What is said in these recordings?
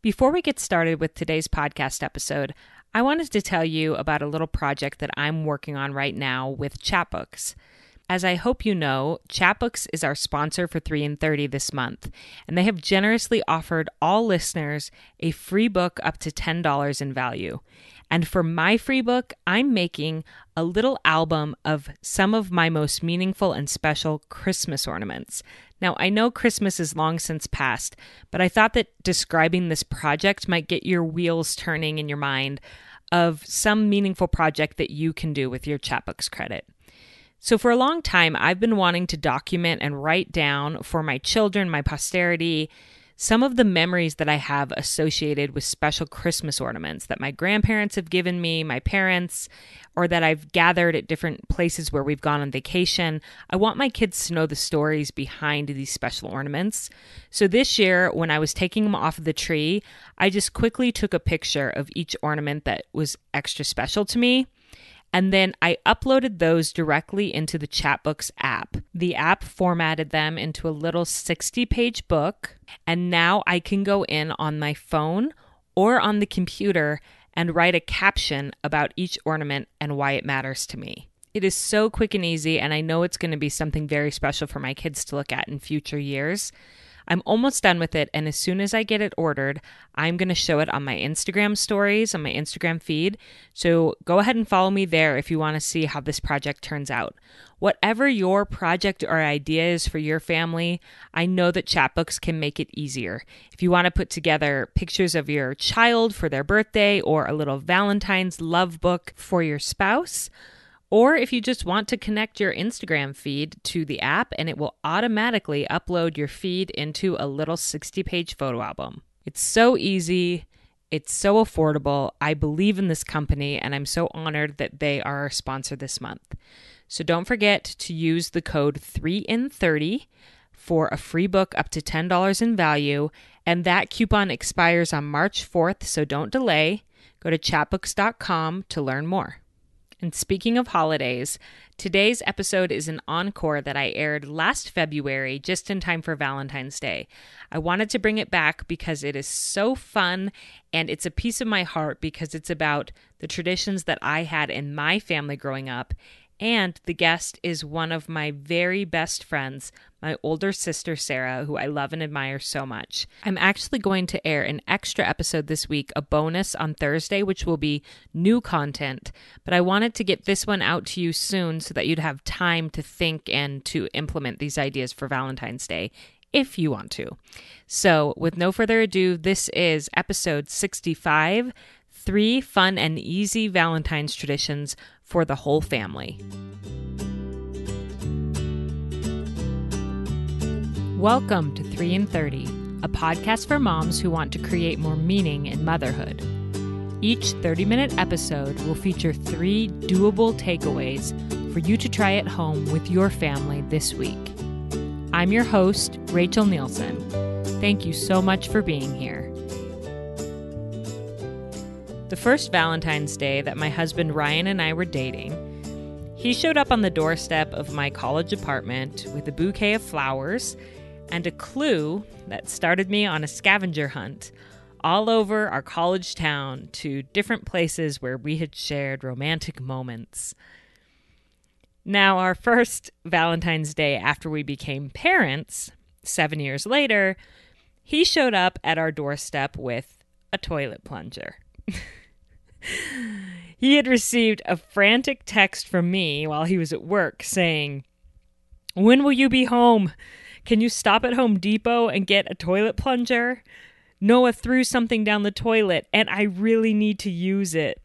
Before we get started with today's podcast episode, I wanted to tell you about a little project that I'm working on right now with Chatbooks. As I hope you know, Chatbooks is our sponsor for 3 in 30 this month, and they have generously offered all listeners a free book up to $10 in value. And for my free book, I'm making a little album of some of my most meaningful and special Christmas ornaments. Now, I know Christmas is long since past, but I thought that describing this project might get your wheels turning in your mind of some meaningful project that you can do with your Chatbooks credit. So for a long time, I've been wanting to document and write down for my children, my posterity, some of the memories that I have associated with special Christmas ornaments that my grandparents have given me, my parents, or that I've gathered at different places where we've gone on vacation. I want my kids to know the stories behind these special ornaments. So this year, when I was taking them off of the tree, I just quickly took a picture of each ornament that was extra special to me. And then I uploaded those directly into the Chatbooks app. The app formatted them into a little 60-page book, and now I can go in on my phone or on the computer and write a caption about each ornament and why it matters to me. It is so quick and easy, and I know it's going to be something very special for my kids to look at in future years. I'm almost done with it, and as soon as I get it ordered, I'm going to show it on my Instagram stories, on my Instagram feed. So go ahead and follow me there if you want to see how this project turns out. Whatever your project or idea is for your family, I know that Chatbooks can make it easier. If you want to put together pictures of your child for their birthday or a little Valentine's love book for your spouse, or if you just want to connect your Instagram feed to the app and it will automatically upload your feed into a little 60-page photo album. It's so easy. It's so affordable. I believe in this company and I'm so honored that they are our sponsor this month. So don't forget to use the code 3in30 for a free book up to $10 in value. And that coupon expires on March 4th, so don't delay. Go to chatbooks.com to learn more. And speaking of holidays, today's episode is an encore that I aired last February, just in time for Valentine's Day. I wanted to bring it back because it is so fun and it's a piece of my heart because it's about the traditions that I had in my family growing up. And the guest is one of my very best friends, my older sister, Sarah, who I love and admire so much. I'm actually going to air an extra episode this week, a bonus on Thursday, which will be new content. But I wanted to get this one out to you soon so that you'd have time to think and to implement these ideas for Valentine's Day, if you want to. So with no further ado, this is episode 65, 3 fun and easy Valentine's traditions for the whole family. Welcome to 3 in 30, a podcast for moms who want to create more meaning in motherhood. Each 30-minute episode will feature 3 doable takeaways for you to try at home with your family this week. I'm your host, Rachel Nielsen. Thank you so much for being here. The first Valentine's Day that my husband Ryan and I were dating, he showed up on the doorstep of my college apartment with a bouquet of flowers and a clue that started me on a scavenger hunt all over our college town to different places where we had shared romantic moments. Now, our first Valentine's Day after we became parents, 7 years later, he showed up at our doorstep with a toilet plunger. He had received a frantic text from me while he was at work saying, "When will you be home? Can you stop at Home Depot and get a toilet plunger? Noah threw something down the toilet and I really need to use it."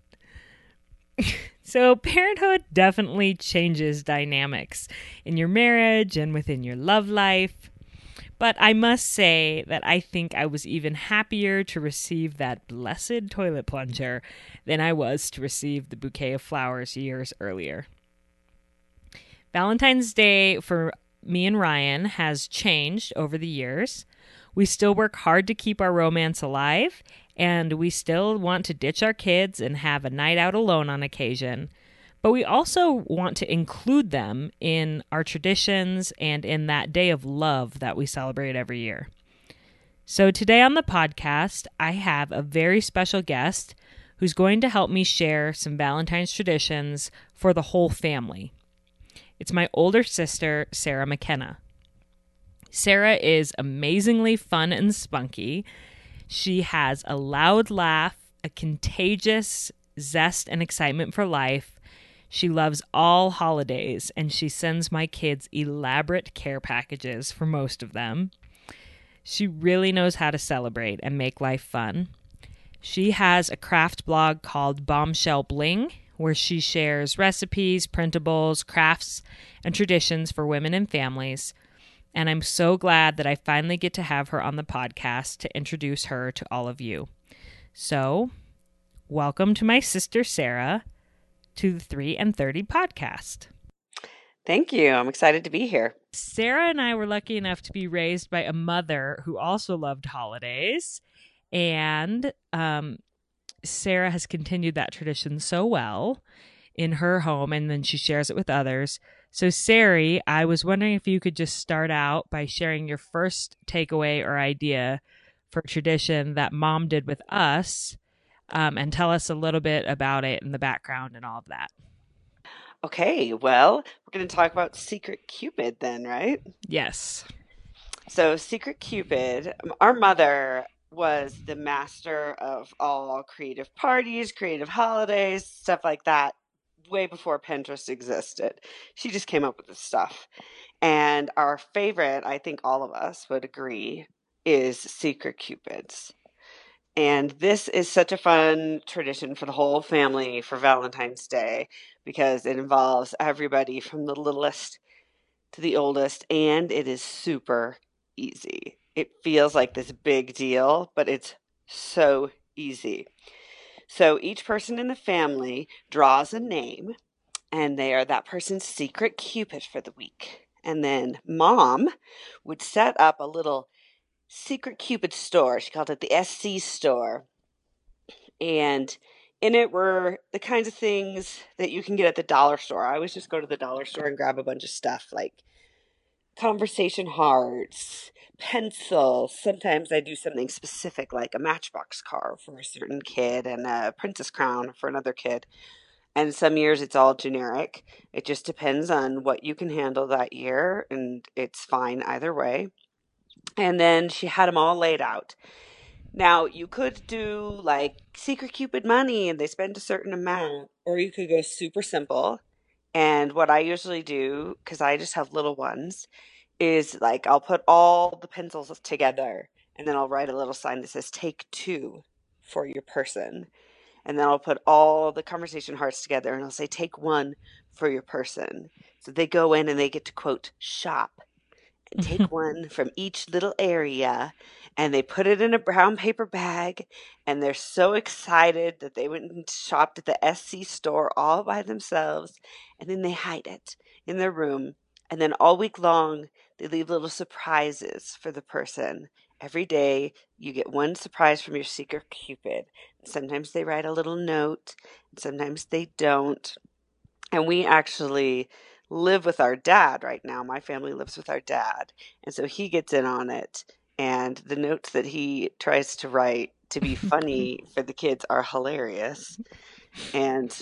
So parenthood definitely changes dynamics in your marriage and within your love life. But I must say that I think I was even happier to receive that blessed toilet plunger than I was to receive the bouquet of flowers years earlier. Valentine's Day for me and Ryan has changed over the years. We still work hard to keep our romance alive, and we still want to ditch our kids and have a night out alone on occasion. But we also want to include them in our traditions and in that day of love that we celebrate every year. So today on the podcast, I have a very special guest who's going to help me share some Valentine's traditions for the whole family. It's my older sister, Sarah McKenna. Sarah is amazingly fun and spunky. She has a loud laugh, a contagious zest and excitement for life. She loves all holidays, and she sends my kids elaborate care packages for most of them. She really knows how to celebrate and make life fun. She has a craft blog called Bombshell Bling, where she shares recipes, printables, crafts, and traditions for women and families. And I'm so glad that I finally get to have her on the podcast to introduce her to all of you. So, welcome to my sister Sarah to the 3 and 30 podcast. Thank you. I'm excited to be here. Sarah and I were lucky enough to be raised by a mother who also loved holidays. And Sarah has continued that tradition so well in her home, and then she shares it with others. So, Sari, I was wondering if you could just start out by sharing your first takeaway or idea for a tradition that Mom did with us, and tell us a little bit about it and the background and all of that. Okay, well, we're going to talk about Secret Cupid then, right? Yes. So, Secret Cupid, our mother was the master of all creative parties, creative holidays, stuff like that, way before Pinterest existed. She just came up with this stuff. And our favorite, I think all of us would agree, is Secret Cupids. And this is such a fun tradition for the whole family for Valentine's Day because it involves everybody from the littlest to the oldest, and it is super easy. It feels like this big deal, but it's so easy. So each person in the family draws a name, and they are that person's secret Cupid for the week. And then Mom would set up a little Secret Cupid store. She called it the SC store. And in it were the kinds of things that you can get at the dollar store. I always just go to the dollar store and grab a bunch of stuff like conversation hearts, pencils. Sometimes I do something specific like a Matchbox car for a certain kid and a princess crown for another kid. And some years it's all generic. It just depends on what you can handle that year, and it's fine either way. And then she had them all laid out. Now, you could do like Secret Cupid money and they spend a certain amount, or you could go super simple. And what I usually do, because I just have little ones, is like I'll put all the pencils together and then I'll write a little sign that says take 2 for your person. And then I'll put all the conversation hearts together and I'll say take 1 for your person. So they go in and they get to quote shop and take 1 from each little area, and they put it in a brown paper bag, and they're so excited that they went and shopped at the SC store all by themselves, and then they hide it in their room, and then all week long they leave little surprises for the person. Every day you get 1 surprise from your secret Cupid. Sometimes they write a little note, and sometimes they don't. And we actually live with our dad right now. My family lives with our dad. And so he gets in on it. And the notes that he tries to write to be funny for the kids are hilarious. And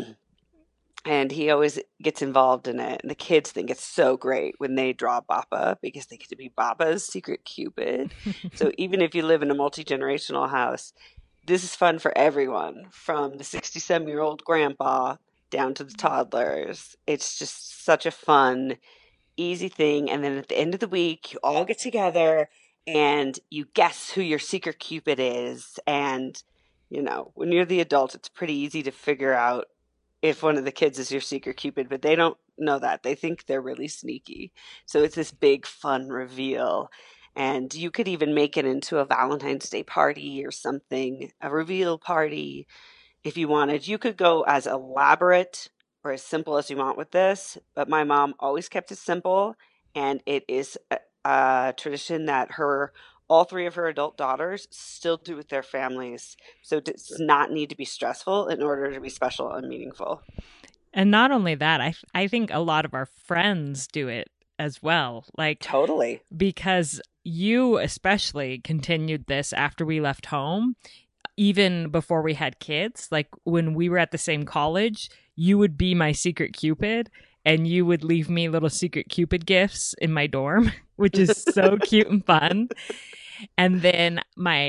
and he always gets involved in it. And the kids think it's so great when they draw Bappa because they get to be Bappa's secret Cupid. So even if you live in a multi-generational house, this is fun for everyone, from the 67-year-old grandpa down to the toddlers. It's just such a fun, easy thing. And then at the end of the week, you all get together and you guess who your secret Cupid is. And, you know, when you're the adult, it's pretty easy to figure out if one of the kids is your secret Cupid, but they don't know that. They think they're really sneaky. So it's this big, fun reveal. And you could even make it into a Valentine's Day party or something, a reveal party. If you wanted, you could go as elaborate or as simple as you want with this, but my mom always kept it simple, and it is a tradition that all 3 of her adult daughters still do with their families. So it does not need to be stressful in order to be special and meaningful. And not only that, I think a lot of our friends do it as well. Like, totally. Because you especially continued this after we left home, even before we had kids. Like when we were at the same college, you would be my secret Cupid and you would leave me little secret Cupid gifts in my dorm, which is so cute and fun. And then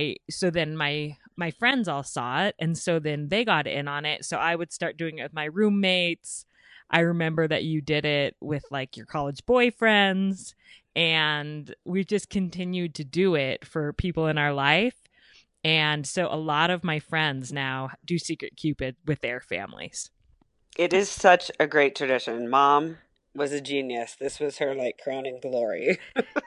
my friends all saw it, and so then they got in on it. So I would start doing it with my roommates. I remember that you did it with like your college boyfriends, and we've just continued to do it for people in our life. And so a lot of my friends now do Secret Cupid with their families. It is such a great tradition. Mom was a genius. This was her like crowning glory.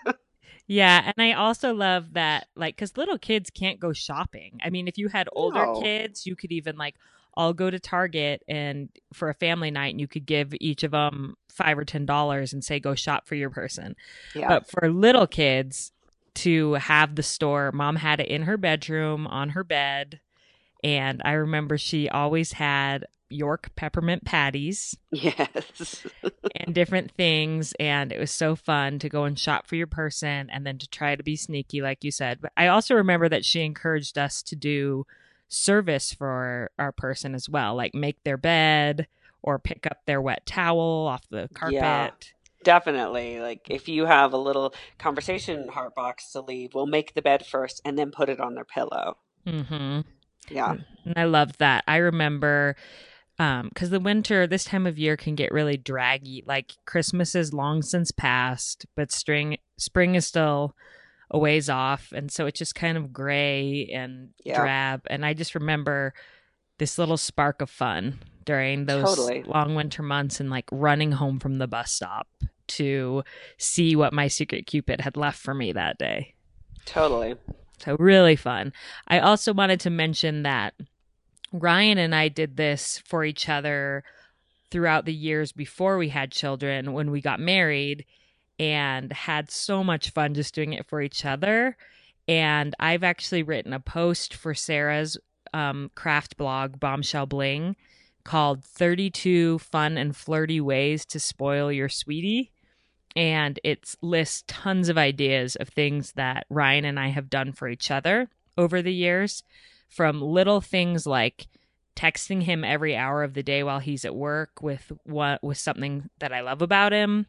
Yeah, and I also love that, like, because little kids can't go shopping. I mean, if you had older No. kids, you could even like all go to Target and for a family night, and you could give each of them $5 or $10 and say, "Go shop for your person." Yeah. But for little kids to have the store, mom had it in her bedroom on her bed, and I remember she always had York peppermint patties Yes. and different things, and it was so fun to go and shop for your person and then to try to be sneaky like you said. But I also remember that she encouraged us to do service for our person as well, like make their bed or pick up their wet towel off the Yeah. carpet. Definitely. Like if you have a little conversation heart box to leave, we'll make the bed first and then put it on their pillow. Mm-hmm. Yeah. And I loved that. I remember because the winter this time of year can get really draggy. Like Christmas is long since past, but spring is still a ways off, and so it's just kind of gray and Yeah. drab. And I just remember this little spark of fun during those Totally. long winter months, and like running home from the bus stop to see what my secret Cupid had left for me that day. Totally. So really fun. I also wanted to mention that Ryan and I did this for each other throughout the years before we had children when we got married, and had so much fun just doing it for each other. And I've actually written a post for Sarah's craft blog, Bombshell Bling, called 32 Fun and Flirty Ways to Spoil Your Sweetie. And it lists tons of ideas of things that Ryan and I have done for each other over the years, from little things like texting him every hour of the day while he's at work with something that I love about him,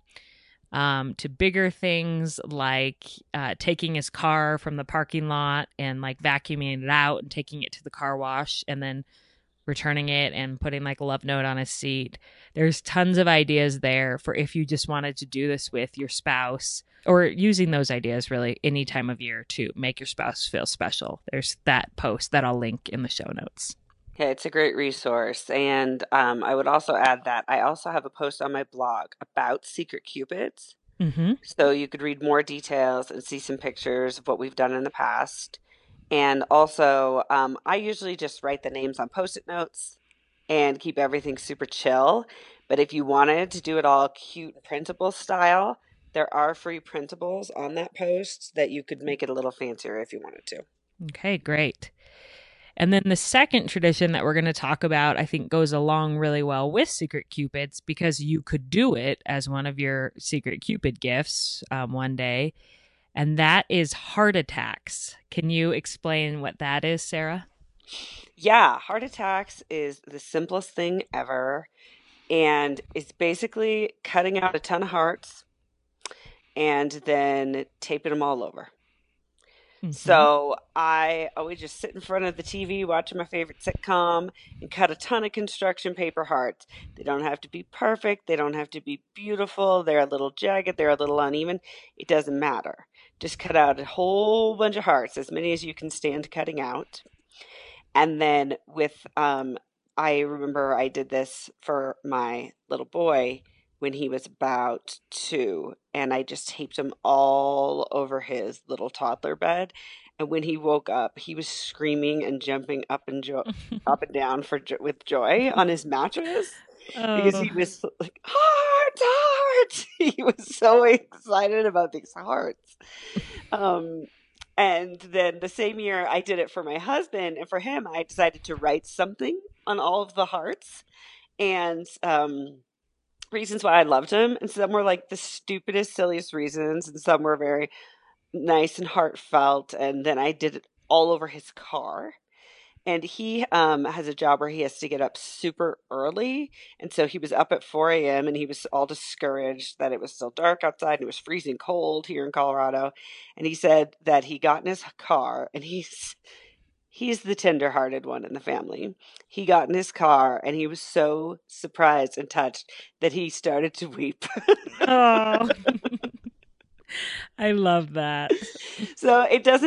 to bigger things like taking his car from the parking lot and like vacuuming it out and taking it to the car wash and then returning it and putting like a love note on his seat. There's tons of ideas there for if you just wanted to do this with your spouse, or using those ideas really any time of year to make your spouse feel special. There's that post that I'll link in the show notes. Yeah, it's a great resource. And I would also add that I also have a post on my blog about Secret Cupids. Mm-hmm. So you could read more details and see some pictures of what we've done in the past. And also, I usually just write the names on Post-it notes and keep everything super chill. But if you wanted to do it all cute and printable style, there are free printables on that post that you could make it a little fancier if you wanted to. Okay, great. And then the second tradition that we're going to talk about, I think, goes along really well with Secret Cupids because you could do it as one of your Secret Cupid gifts one day. And that is heart attacks. Can you explain what that is, Sarah? Yeah, heart attacks is the simplest thing ever. And it's basically cutting out a ton of hearts and then taping them all over. Mm-hmm. So I always just sit in front of the TV watching my favorite sitcom and cut a ton of construction paper hearts. They don't have to be perfect. They don't have to be beautiful. They're a little jagged. They're a little uneven. It doesn't matter. Just cut out a whole bunch of hearts, as many as you can stand cutting out. And then I remember I did this for my little boy when he was about 2, and I just taped him all over his little toddler bed. And when he woke up, he was screaming and jumping up and down with joy on his mattress because Oh, he was like, heart, heart. He was so excited about these hearts. Um, and then the same year I did it for my husband, and for him, I decided to write something on all of the hearts and reasons why I loved him. And some were like the stupidest, silliest reasons, and some were very nice and heartfelt. And then I did it all over his car. And he has a job where he has to get up super early. And so he was up at 4 a.m. and he was all discouraged that it was still dark outside and it was freezing cold here in Colorado. And he said that he got in his car, and he's the tender-hearted one in the family. He got in his car and he was so surprised and touched that he started to weep. Oh, I love that. So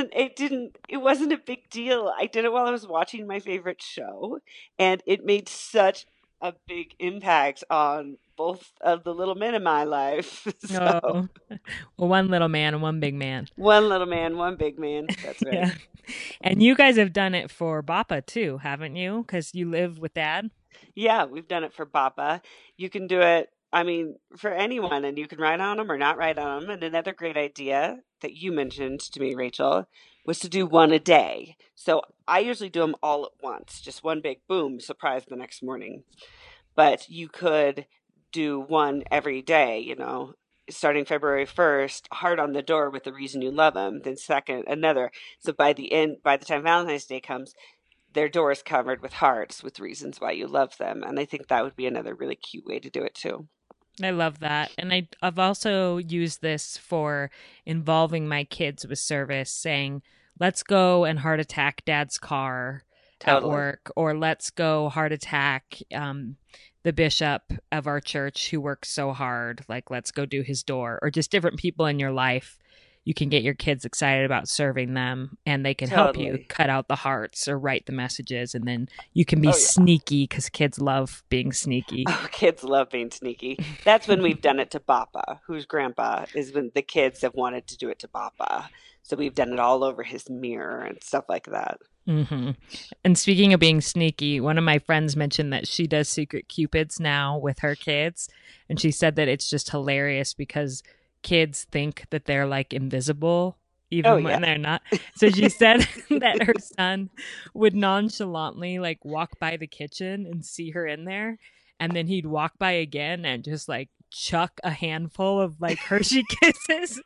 it wasn't a big deal. I did it while I was watching my favorite show, and it made such a big impact on both of the little men in my life. So Oh, well, one little man and one big man. one little man, one big man. That's right. Yeah. And you guys have done it for Bappa too, haven't you? Because you live with Dad. Yeah, we've done it for Bappa. You can do it, I mean, for anyone, and you can write on them or not write on them. And another great idea that you mentioned to me, Rachel, was to do one a day. So I usually do them all at once, just one big boom, surprise the next morning. But you could do one every day, starting February 1st, heart on the door with the reason you love them. Then second, another. So by the time Valentine's Day comes, their door is covered with hearts with reasons why you love them. And I think that would be another really cute way to do it too. I love that. And I've also used this for involving my kids with service, saying, let's go and heart attack Dad's car at Totally. work, or let's go heart attack the bishop of our church who works so hard. Like, let's go do his door, or just different people in your life. You can get your kids excited about serving them, and they can help you Totally. cut out the hearts or write the messages. And then you can be Oh, yeah. sneaky because kids love being sneaky. Oh, kids love being sneaky. That's when we've done it to Bappa, whose grandpa is when the kids have wanted to do it to Bappa. So we've done it all over his mirror and stuff like that. hmm And speaking of being sneaky, one of my friends mentioned that she does secret cupids now with her kids. And she said that it's just hilarious because kids think that they're like invisible Oh, even yeah. when they're not. So she said that her son would nonchalantly like walk by the kitchen and see her in there. And then he'd walk by again and just like chuck a handful of like Hershey kisses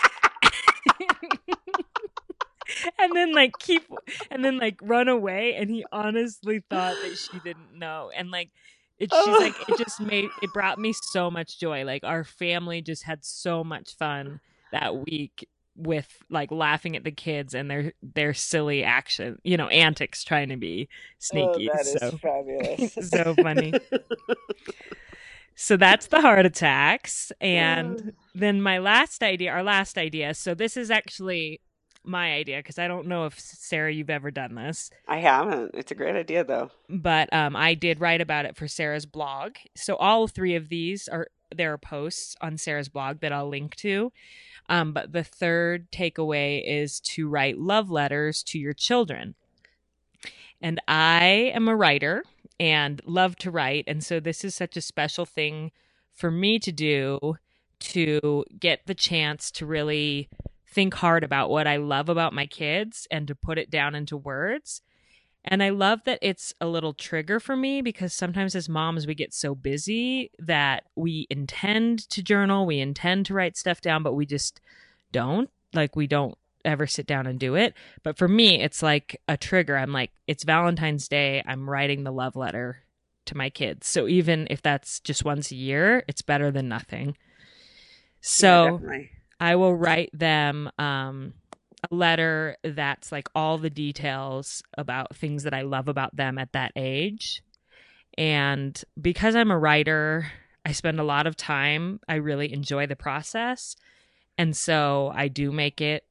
and then like keep and then like run away, and he honestly thought that she didn't know. And like she's like, Oh, it brought me so much joy. Like our family just had so much fun that week with like laughing at the kids and their silly action, antics trying to be oh, sneaky. that is So fabulous. so funny. So that's the heart attacks. And then our last idea. So this is actually my idea because I don't know if Sarah, you've ever done this, I haven't. It's a great idea, though. but I did write about it for Sarah's blog. So all three of these there are posts on Sarah's blog that I'll link to. But the third takeaway is to write love letters to your children. And I am a writer and love to write. And so this is such a special thing for me to do, to get the chance to really think hard about what I love about my kids and to put it down into words. And I love that it's a little trigger for me because sometimes as moms, we get so busy that we intend to journal, we intend to write stuff down, but we just don't. Like, we don't ever sit down and do it. But for me, it's like a trigger. I'm like, it's Valentine's Day. I'm writing the love letter to my kids. So even if that's just once a year, it's better than nothing. Yeah, So definitely. I will write them a letter that's like all the details about things that I love about them at that age. And because I'm a writer, I spend a lot of time. I really enjoy the process. And so I do make it,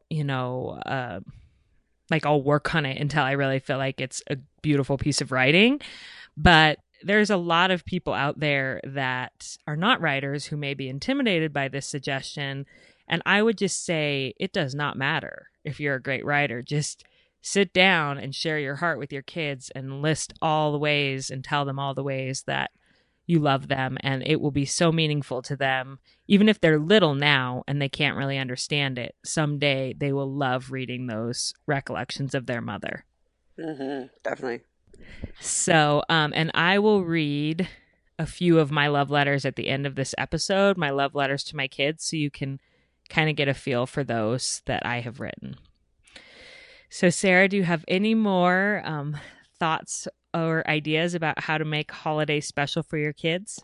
like I'll work on it until I really feel like it's a beautiful piece of writing. But there's a lot of people out there that are not writers who may be intimidated by this suggestion. And I would just say it does not matter if you're a great writer. Just sit down and share your heart with your kids and list all the ways and tell them all the ways that you love them. And it will be so meaningful to them. Even if they're little now and they can't really understand it, someday they will love reading those recollections of their mother. Definitely. So, and I will read a few of my love letters at the end of this episode, my love letters to my kids, so you can kind of get a feel for those that I have written. So, Sarah, do you have any more thoughts or ideas about how to make holidays special for your kids?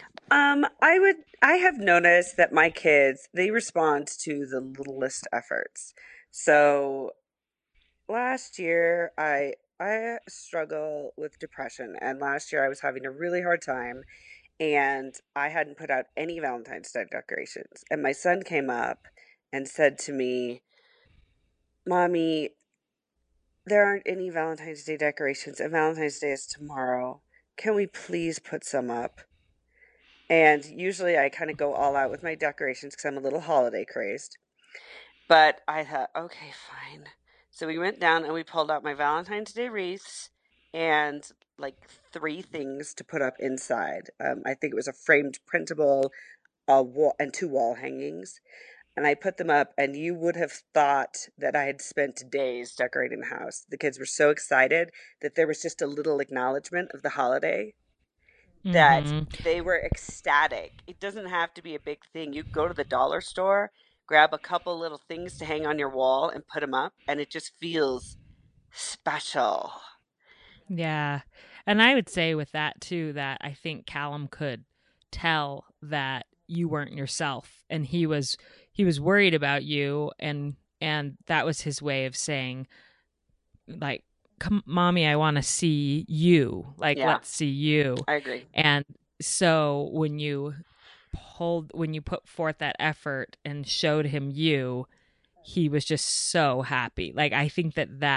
I have noticed that my kids, they respond to the littlest efforts. So last year I struggle with depression, and last year I was having a really hard time, and I hadn't put out any Valentine's Day decorations. And my son came up and said to me, "Mommy, there aren't any Valentine's Day decorations, and Valentine's Day is tomorrow. Can we please put some up?" And usually I kind of go all out with my decorations because I'm a little holiday crazed. But I thought, okay, fine. So we went down and we pulled out my Valentine's Day wreaths and like three things to put up inside. I think it was a framed printable wall and two wall hangings. And I put them up, and you would have thought that I had spent days decorating the house. The kids were so excited that there was just a little acknowledgement of the holiday that Mm-hmm. they were ecstatic. It doesn't have to be a big thing. You go to the dollar store, grab a couple little things to hang on your wall and put them up, and it just feels special. Yeah. And I would say with that too that I think Callum could tell that you weren't yourself, and he was worried about you, and that was his way of saying, like, come mommy, I want to see you. Like, Yeah, let's see you. I agree. And so when you put forth that effort and showed him you, he was just so happy. Like, I think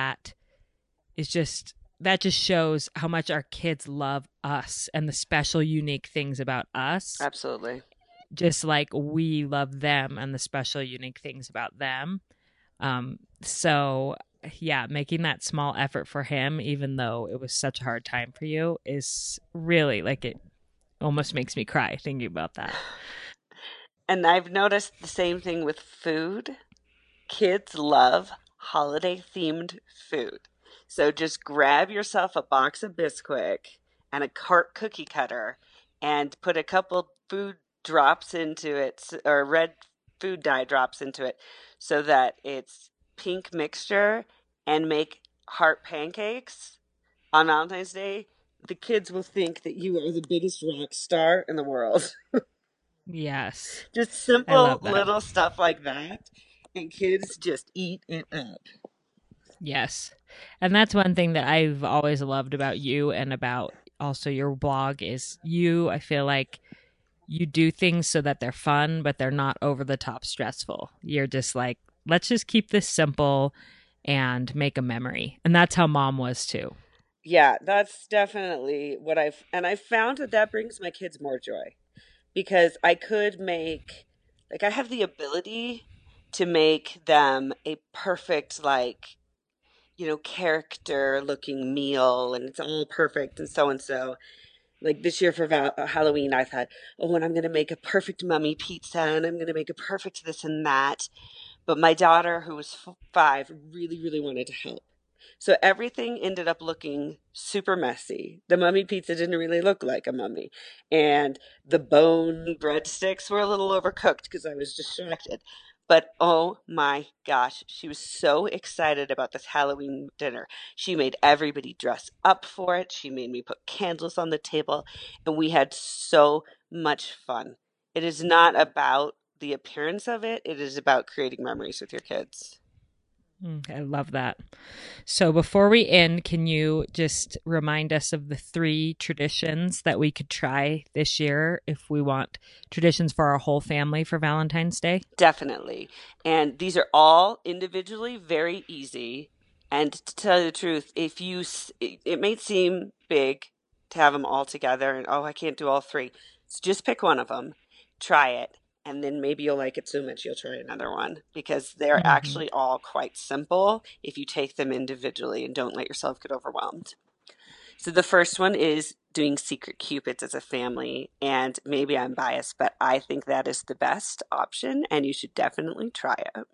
that just shows how much our kids love us and the special, unique things about us, Absolutely. just like we love them and the special, unique things about them. So, yeah, making that small effort for him, even though it was such a hard time for you, is really like it almost makes me cry thinking about that. And I've noticed the same thing with food. Kids love holiday themed food. So just grab yourself a box of Bisquick and a cart cookie cutter and put a couple food drops into it, or red food dye drops into it, so that it's pink mixture, and make heart pancakes on Valentine's Day. The kids will think that you are the biggest rock star in the world. Yes, Just I simple love that. little stuff like that, and kids just eat it up. Yes. And that's one thing that I've always loved about you and about also your blog is I feel like you do things so that they're fun, but they're not over the top stressful. You're just like, let's just keep this simple and make a memory. And that's how mom was too. Yeah, that's definitely what I found that that brings my kids more joy, because I could make, like, I have the ability to make them a perfect, like, character looking meal, and it's all perfect and so and so. Like this year for Halloween, I thought, oh, and I'm going to make a perfect mummy pizza, and I'm going to make a perfect this and that. But my daughter, who was 5, really, really wanted to help. So everything ended up looking super messy. The mummy pizza didn't really look like a mummy. And the bone breadsticks were a little overcooked because I was distracted. But oh my gosh, she was so excited about this Halloween dinner. She made everybody dress up for it. She made me put candles on the table, and we had so much fun. It is not about the appearance of it, it is about creating memories with your kids. I love that. So before we end, can you just remind us of the 3 traditions that we could try this year if we want traditions for our whole family for Valentine's Day? Definitely. And these are all individually very easy. And to tell you the truth, it may seem big to have them all together, and oh, I can't do all three. So just pick one of them, try it, and then maybe you'll like it so much you'll try another one, because they're Mm-hmm. actually all quite simple if you take them individually and don't let yourself get overwhelmed. So the first one is doing secret cupids as a family, and maybe I'm biased, but I think that is the best option, and you should definitely try it.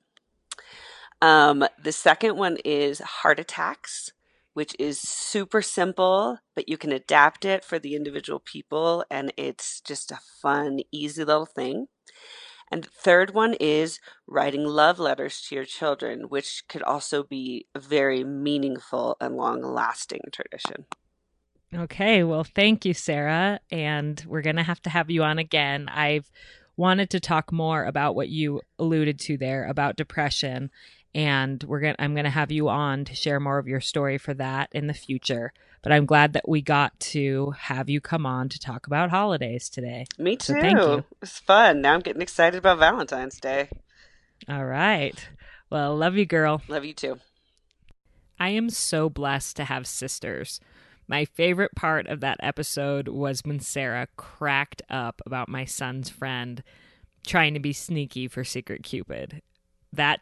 The second one is heart attacks, which is super simple, but you can adapt it for the individual people, and it's just a fun, easy little thing. And the third one is writing love letters to your children, which could also be a very meaningful and long-lasting tradition. Okay, well, thank you, Sarah. And we're going to have you on again. I've wanted to talk more about what you alluded to there about depression. And I'm going to have you on to share more of your story for that in the future. But I'm glad that we got to have you come on to talk about holidays today. Me too. So thank you. It was fun. Now I'm getting excited about Valentine's Day. All right. Well, love you, girl. Love you too. I am so blessed to have sisters. My favorite part of that episode was when Sarah cracked up about my son's friend trying to be sneaky for Secret Cupid. That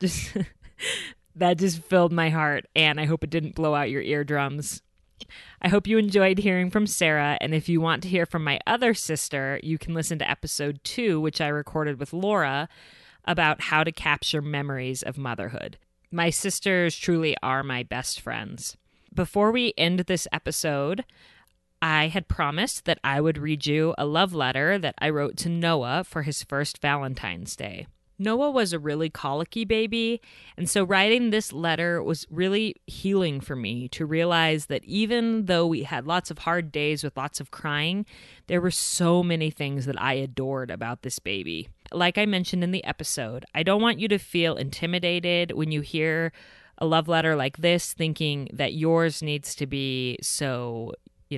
just filled my heart, and I hope it didn't blow out your eardrums. I hope you enjoyed hearing from Sarah, and if you want to hear from my other sister, you can listen to episode 2, which I recorded with Laura, about how to capture memories of motherhood. My sisters truly are my best friends. Before we end this episode, I had promised that I would read you a love letter that I wrote to Noah for his first Valentine's Day. Noah was a really colicky baby, and so writing this letter was really healing for me to realize that even though we had lots of hard days with lots of crying, there were so many things that I adored about this baby. Like I mentioned in the episode, I don't want you to feel intimidated when you hear a love letter like this, thinking that yours needs to be so,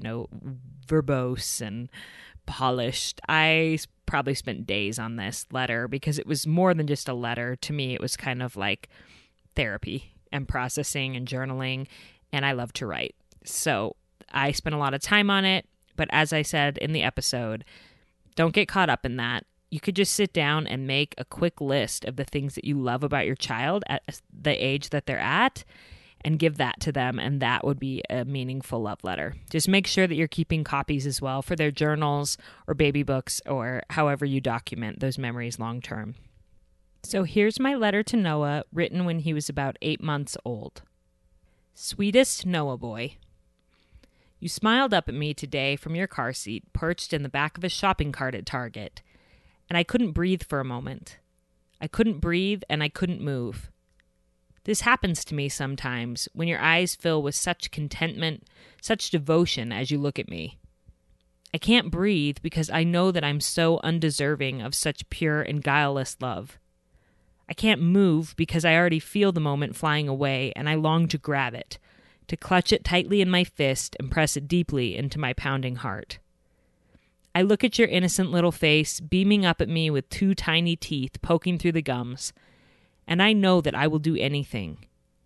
verbose and polished. I probably spent days on this letter because it was more than just a letter. To me, it was kind of like therapy and processing and journaling, and I love to write. So I spent a lot of time on it, but as I said in the episode, don't get caught up in that. You could just sit down and make a quick list of the things that you love about your child at the age that they're at and give that to them, and that would be a meaningful love letter. Just make sure that you're keeping copies as well for their journals or baby books or however you document those memories long term. So here's my letter to Noah, written when he was about 8 months old. Sweetest Noah boy, you smiled up at me today from your car seat, perched in the back of a shopping cart at Target. And I couldn't breathe for a moment. I couldn't breathe and I couldn't move. This happens to me sometimes when your eyes fill with such contentment, such devotion as you look at me. I can't breathe because I know that I'm so undeserving of such pure and guileless love. I can't move because I already feel the moment flying away and I long to grab it, to clutch it tightly in my fist and press it deeply into my pounding heart. I look at your innocent little face, beaming up at me with 2 tiny teeth poking through the gums, and I know that I will do anything,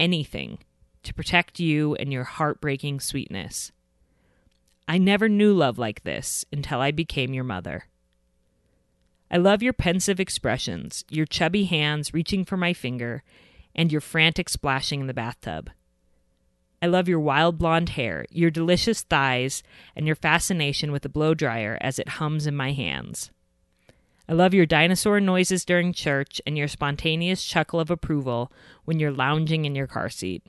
to protect you and your heartbreaking sweetness. I never knew love like this until I became your mother. I love your pensive expressions, your chubby hands reaching for my finger, and your frantic splashing in the bathtub. I love your wild blonde hair, your delicious thighs, and your fascination with the blow dryer as it hums in my hands. I love your dinosaur noises during church and your spontaneous chuckle of approval when you're lounging in your car seat.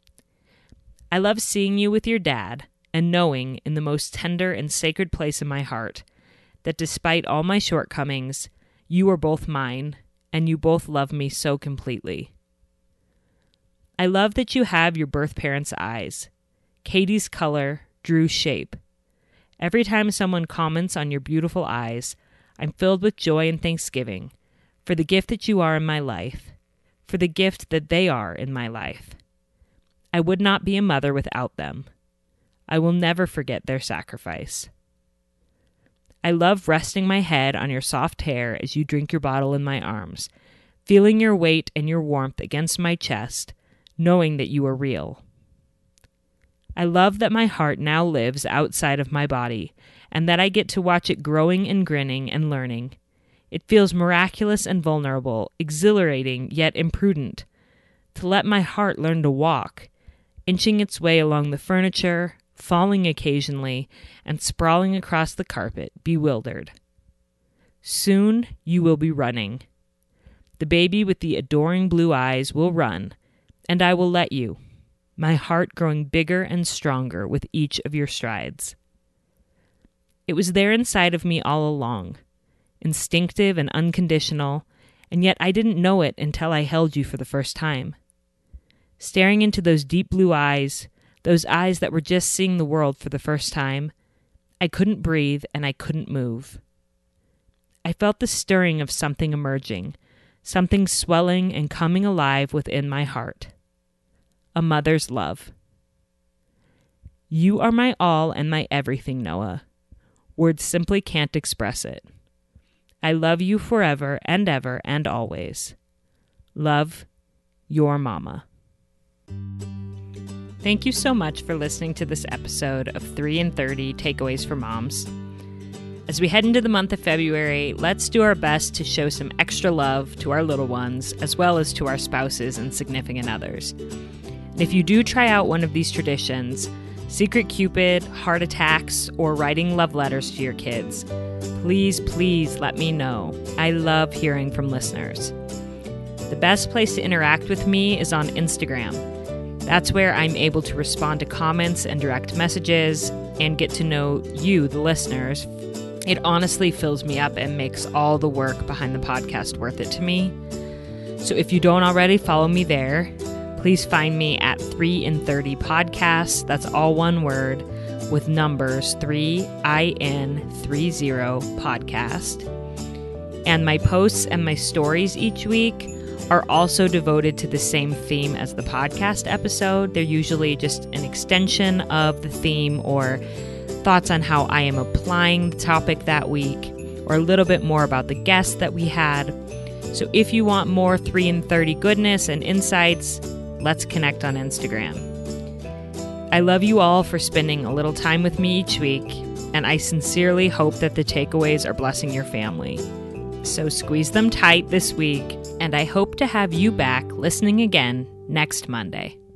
I love seeing you with your dad and knowing in the most tender and sacred place in my heart that despite all my shortcomings, you are both mine and you both love me so completely. I love that you have your birth parents' eyes, Katie's color, Drew's shape. Every time someone comments on your beautiful eyes, I'm filled with joy and thanksgiving for the gift that you are in my life, for the gift that they are in my life. I would not be a mother without them. I will never forget their sacrifice. I love resting my head on your soft hair as you drink your bottle in my arms, feeling your weight and your warmth against my chest, knowing that you are real. I love that my heart now lives outside of my body, and that I get to watch it growing and grinning and learning. It feels miraculous and vulnerable, exhilarating yet imprudent, to let my heart learn to walk, inching its way along the furniture, falling occasionally, and sprawling across the carpet, bewildered. Soon you will be running. The baby with the adoring blue eyes will run, and I will let you, my heart growing bigger and stronger with each of your strides. It was there inside of me all along, instinctive and unconditional, and yet I didn't know it until I held you for the first time. Staring into those deep blue eyes, those eyes that were just seeing the world for the first time, I couldn't breathe and I couldn't move. I felt the stirring of something emerging, something swelling and coming alive within my heart. A mother's love. You are my all and my everything, Noah. Words simply can't express it. I love you forever and ever and always. Love, your mama. Thank you so much for listening to this episode of 3 in 30 Takeaways for Moms. As we head into the month of February, let's do our best to show some extra love to our little ones, as well as to our spouses and significant others. And if you do try out one of these traditions, Secret Cupid, heart attacks, or writing love letters to your kids, please let me know. I love hearing from listeners. The best place to interact with me is on Instagram. That's where I'm able to respond to comments and direct messages and get to know you, the listeners. It honestly fills me up and makes all the work behind the podcast worth it to me. So if you don't already follow me there, please find me at 3 in 30 Podcast. That's all one word with numbers 3in30 podcast. And my posts and my stories each week are also devoted to the same theme as the podcast episode. They're usually just an extension of the theme or thoughts on how I am applying the topic that week, or a little bit more about the guests that we had. So if you want more 3 in 30 goodness and insights, let's connect on Instagram. I love you all for spending a little time with me each week, and I sincerely hope that the takeaways are blessing your family. So squeeze them tight this week, and I hope to have you back listening again next Monday.